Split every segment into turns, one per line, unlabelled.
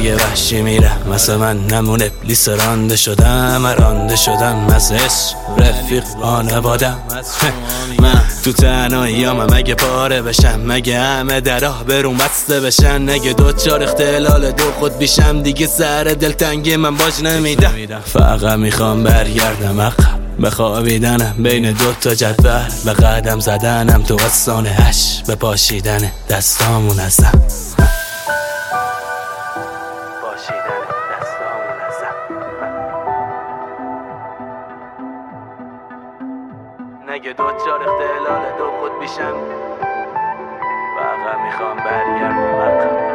زندگی وحشی میرم، مثل من نمون ابلیس رانده شدم مثل عشق رفیق خانوادم. من تو تنهاییام مگه پاره بشم، مگه همه دراه برون بسته بشن، نگه دوچار اختلال دو خود بیشم، دیگه سر دلتنگی من باج نمیدم. فقط میخوام برگردم عقب، بخوابیدنم بین دوتا جدول، به قدم زدنم تو آستانه هش، به پاشیدن دستامون ازم. نگه دوچار اختلال دو خود بیشم، فقط میخوام برگردم عقب.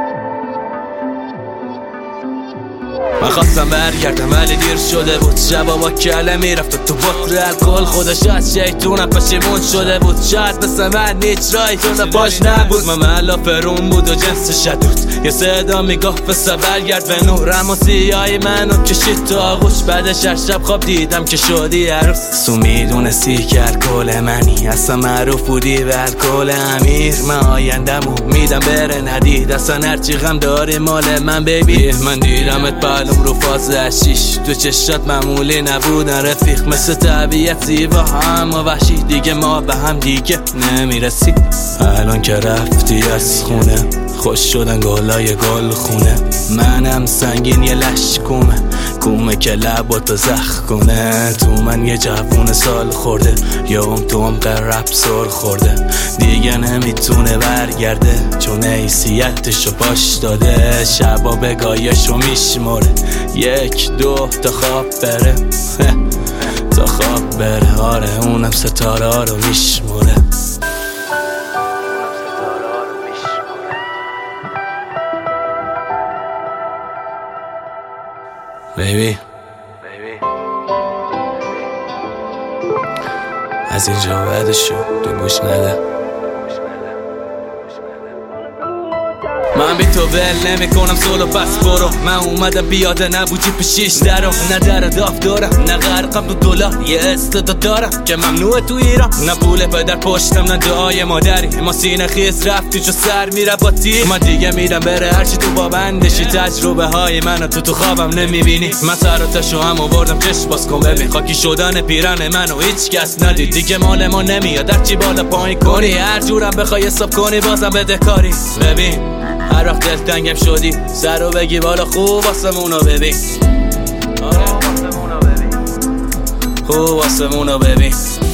من خواستم برگردم ولی دیر شده بود، شبا با کله میرفت تو بطر الکل، خودش از شیطونم پشیمون شده بود، شاید مثل من هیچ رایی تو پاش نبود. من محلا فرون بود و جنس شدود، یه صدا میگفت پسر برگرد به نورم و سیایی منو کشید تو آغوش، بعدش هر شب خواب دیدم که شدی عروس. تو میدونستی که الکل منی، اصلا معروف بودی به الکل امیر، من آیندمو میدم بره ندید، اصلا هرچی غم داری مال من بیبی. من دیدمت بالم رو فاز هشیش، تو چشات معمولی نبودن رفیق، مثل طبیعت زیبا هم و وحشی، دیگه ما به هم دیگه نمیرسی. الان که رفتی از خونه خوش شدن گلای گل خونه، منم سنگین یه لش کومه که لباتو زخ کنه. تو من یه جوون سال خورده، یا تو عمق رپ سر خورده، دیگه نمیتونه برگرده چون حیثیتشو پاش داده، شبا بگایشو میشماره، 1 2 تا خواب بره تا خواب بره. آره اونم ستاره ها رو میشماره. بیبی از اینجا بعدشو تو گوش نده، من بی تو ول نمی کنم سولو پس برو، من اومدم بیاده نبودی پیشیش درم، نه در داف دارم نه غرقم تو دلار، یه استعداد دارم که ممنوعه تو ایران، نه پول پدر پشتم نه دعای مادری، ما سینه خیس رفتی جو سر میره با تیر، من دیگه میدم بره هرچی تو با بندشی، تجربه های منو تو خوابم نمیبینی، من سراتشو هم آوردم چشم باز کن ببین، خاکی شدن پیرن منو هیچ کس ندید، دیگه مال ما نمیاد هرچی بالا پایین کنی، هر جورم بخوای حساب کنی بازم بدهکاری. ببین هر وقت دلتنگم شدی سرو بگی بالا، خوب واسمونو ببین، خوب واسمونو ببین.